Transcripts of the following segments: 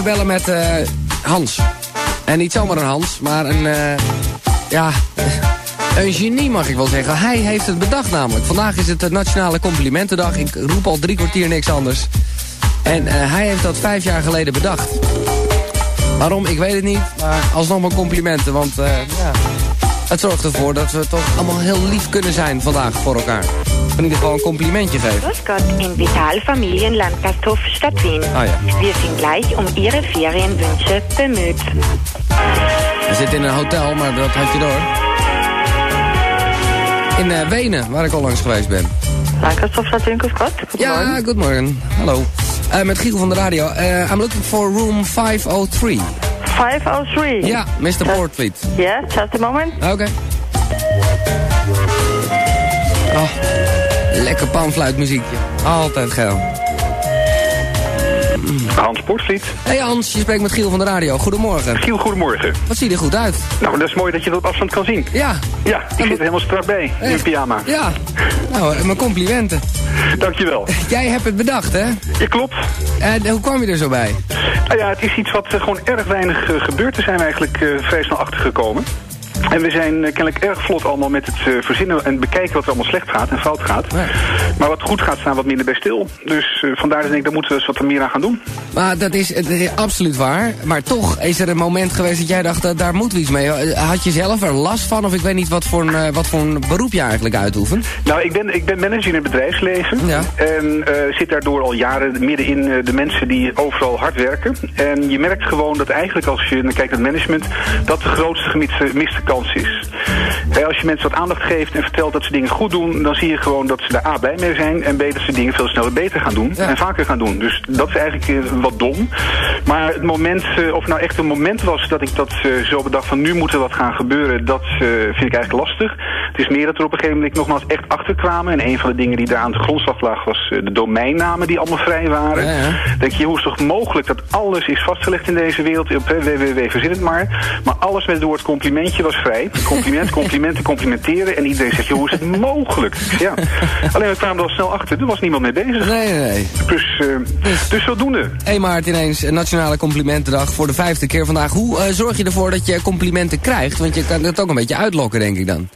even bellen met Hans. En niet zomaar een Hans, maar een genie mag ik wel zeggen. Hij heeft het bedacht namelijk. Vandaag is het de Nationale Complimentendag. Ik roep al 3 kwartier niks anders. En hij heeft dat 5 jaar geleden bedacht. Waarom? Ik weet het niet. Maar alsnog maar complimenten. Want het zorgt ervoor dat we toch allemaal heel lief kunnen zijn vandaag voor elkaar. In ieder geval een complimentje geven. Grüß Gott, in Vital Familienland Gasthof Stadt Wien. Oh ja. Wir sind gleich Ihre Ferienwünsche bemüht. We zitten in een hotel, maar dat had je door. In Wenen, waar ik al langs geweest ben. Gasthof Stadt Wien, grüß Gott. Ja, goedemorgen. Hallo. Met Giel van de radio. I'm looking for room 503. 503? Ja, Mr. Portfleet. Yes, just a moment. Oké. Oh, lekker panfluitmuziekje. Altijd geil. Hans Portfleet. Hey Hans, je spreekt met Giel van de radio. Goedemorgen. Giel, goedemorgen. Wat zie je er goed uit? Nou, dat is mooi dat je dat op afstand kan zien. Ja. Ja, ik zit er helemaal strak bij, in mijn pyjama. Ja. Nou, mijn complimenten. Dankjewel. Jij hebt het bedacht, hè? Ja, klopt. En hoe kwam je er zo bij? Nou ja, het is iets wat gewoon erg weinig gebeurt. Daar zijn we eigenlijk vrij snel achter gekomen. En we zijn kennelijk erg vlot allemaal met het verzinnen en bekijken wat er allemaal slecht gaat en fout gaat. Nee. Maar wat goed gaat, staan wat minder bij stil. Dus vandaar dat ik denk, daar moeten we eens wat er meer aan gaan doen. Maar dat is absoluut waar. Maar toch is er een moment geweest dat jij dacht, daar moeten we iets mee. Had je zelf er last van? Of ik weet niet wat voor een beroep je eigenlijk uitoefent? Nou, ik ben manager in het bedrijfsleven. Ja. En zit daardoor al jaren midden in de mensen die overal hard werken. En je merkt gewoon dat eigenlijk als je kijkt naar het management, dat de grootste gemiste kans is. Als je mensen wat aandacht geeft en vertelt dat ze dingen goed doen, dan zie je gewoon dat ze daar A bij mee zijn en B dat ze dingen veel sneller beter gaan doen en vaker gaan doen. Dus dat is eigenlijk wat dom. Maar het moment, of nou echt een moment was dat ik dat zo bedacht van nu moet er wat gaan gebeuren, dat vind ik eigenlijk lastig. Het is meer dat er op een gegeven moment nogmaals echt achter kwamen. En een van de dingen die daar aan de grondslag lag was de domeinnamen die allemaal vrij waren. Ja, ja. Denk je, hoe is het toch mogelijk dat alles is vastgelegd in deze wereld? Op www, verzin het maar. Maar alles met het woord complimentje was vrij. Compliment, complimenten, complimenteren. En iedereen zegt, hoe is het mogelijk? Ja. Alleen we kwamen er al snel achter. Er was niemand mee bezig. Nee. Dus zodoende. 1 maart ineens Nationale Complimentendag voor de 5e keer vandaag. Hoe zorg je ervoor dat je complimenten krijgt? Want je kan het ook een beetje uitlokken, denk ik dan.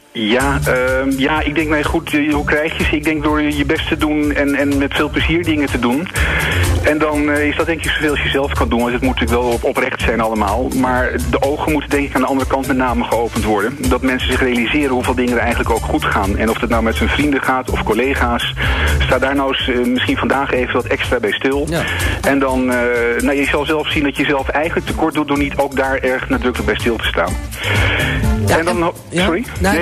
Ja, ik denk, nee goed, hoe krijg je ze? Ik denk door je best te doen en met veel plezier dingen te doen. En dan is dat denk ik zoveel als je zelf kan doen. Want het moet natuurlijk wel oprecht zijn allemaal. Maar de ogen moeten denk ik aan de andere kant met name geopend worden. Dat mensen zich realiseren hoeveel dingen er eigenlijk ook goed gaan. En of het nou met zijn vrienden gaat of collega's. Sta daar nou eens misschien vandaag even wat extra bij stil. Ja. En dan, je zal zelf zien dat je zelf eigenlijk tekort doet door niet ook daar erg nadrukkelijk bij stil te staan. Ja, en dan, sorry?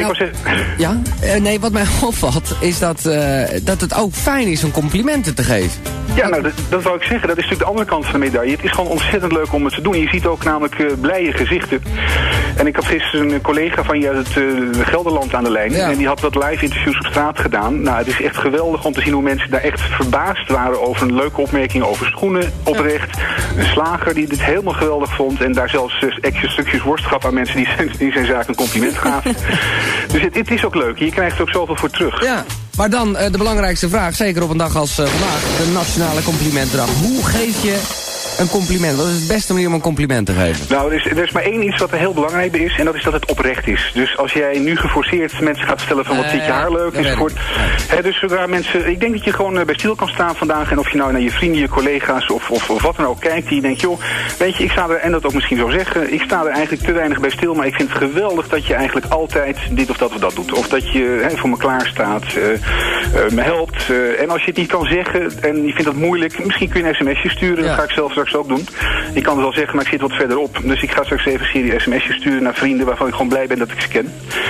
Nee, wat mij opvalt is dat het ook fijn is om complimenten te geven. Ja, nou, dat wou ik zeggen. Dat is natuurlijk de andere kant van de medaille. Het is gewoon ontzettend leuk om het te doen. Je ziet ook namelijk blije gezichten. En ik had gisteren een collega van je uit het Gelderland aan de lijn. Ja. En die had wat live interviews op straat gedaan. Nou, het is echt geweldig om te zien hoe mensen daar echt verbaasd waren over een leuke opmerking over schoenen. Oprecht. Een slager die dit helemaal geweldig vond. En daar zelfs extra stukjes worst gaf aan mensen die zijn zaak een compliment gaven. Dus het is ook leuk. Je krijgt er ook zoveel voor terug. Ja. Maar dan de belangrijkste vraag, zeker op een dag als vandaag, de Nationale Complimentendag. Hoe geef je een compliment? Wat is de beste manier om een compliment te geven? Nou, er is maar één iets wat er heel belangrijk bij is, en dat is dat het oprecht is. Dus als jij nu geforceerd mensen gaat stellen van wat zit je haar leuk, enzovoort. Dus zodra mensen, ik denk dat je gewoon bij stil kan staan vandaag, en of je nou naar je vrienden, je collega's of wat dan ook kijkt, die denkt, joh, weet je, ik sta er, en dat ook misschien zo zeggen, ik sta er eigenlijk te weinig bij stil, maar ik vind het geweldig dat je eigenlijk altijd dit of dat doet. Of dat je voor me klaar staat, me helpt. En als je het niet kan zeggen, en je vindt dat moeilijk, misschien kun je een sms'je sturen, dat ga ik zelf straks ook doen. Ik kan het wel zeggen, maar ik zit wat verderop. Dus ik ga straks even een serie sms'jes sturen naar vrienden waarvan ik gewoon blij ben dat ik ze ken.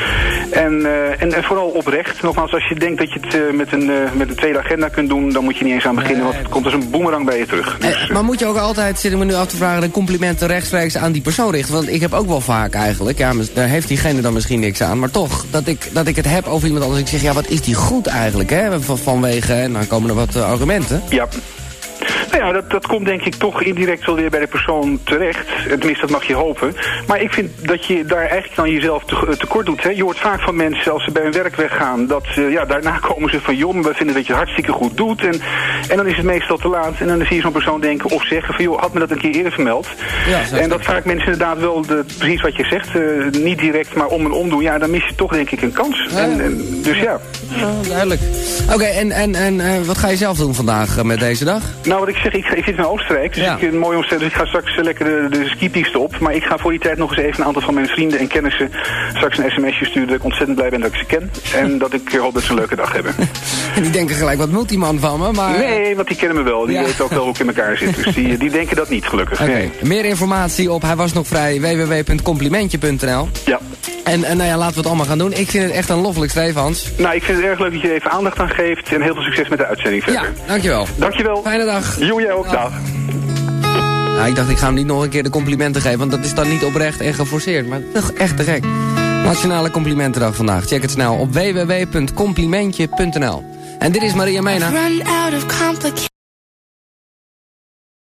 En vooral oprecht. Nogmaals, als je denkt dat je het met een tweede agenda kunt doen, dan moet je niet eens aan beginnen, want het komt als een boemerang bij je terug. Dus, maar moet je ook altijd, zit ik me nu af te vragen, de complimenten rechtstreeks aan die persoon richten? Want ik heb ook wel vaak eigenlijk, ja, daar heeft diegene dan misschien niks aan, maar toch, dat ik het heb over iemand anders. Ik zeg, ja, wat is die goed eigenlijk, hè? Vanwege, en dan komen er wat argumenten. Ja. Nou ja, dat komt denk ik toch indirect wel weer bij de persoon terecht. Tenminste, dat mag je hopen. Maar ik vind dat je daar eigenlijk dan jezelf tekort doet. Hè. Je hoort vaak van mensen, als ze bij hun werk weggaan, dat daarna komen ze van, joh, we vinden dat je het hartstikke goed doet. En dan is het meestal te laat. En dan zie je zo'n persoon denken of zeggen van, joh, had me dat een keer eerder vermeld. Ja, en dat vaak mensen inderdaad wel, precies wat je zegt, niet direct, maar om en om doen. Ja, dan mis je toch denk ik een kans. Ja. Dus ja. Ja, duidelijk. Oké, en wat ga je zelf doen vandaag met deze dag? Nou, wat ik zeg, ik zit in Oostenrijk, dus ik mooi omstellen. Dus ik ga straks lekker de skipiste op. Maar ik ga voor die tijd nog eens even een aantal van mijn vrienden en kennissen straks een sms'je sturen dat ik ontzettend blij ben dat ik ze ken. En dat ik hoop dat ze een leuke dag hebben. En die denken gelijk, wat moet die man van me? Maar... Nee, want die kennen me wel. Die weten ook wel hoe ik in elkaar zit. Dus die denken dat niet, gelukkig. Okay. Nee. Meer informatie op Hij was nog vrij, www.complimentje.nl. Ja. En nou ja, laten we het allemaal gaan doen. Ik vind het echt een loffelijk streef, Hans. Nou, ik vind het erg leuk dat je even aandacht aan geeft. En heel veel succes met de uitzending verder. Ja, dankjewel. Dankjewel. Fijne dag. Jo, jij ook. Dag. Nou, ik dacht, ik ga hem niet nog een keer de complimenten geven. Want dat is dan niet oprecht en geforceerd. Maar toch echt te gek. Nationale Complimentendag vandaag. Check het snel op www.complimentje.nl. En dit is Maria Mena.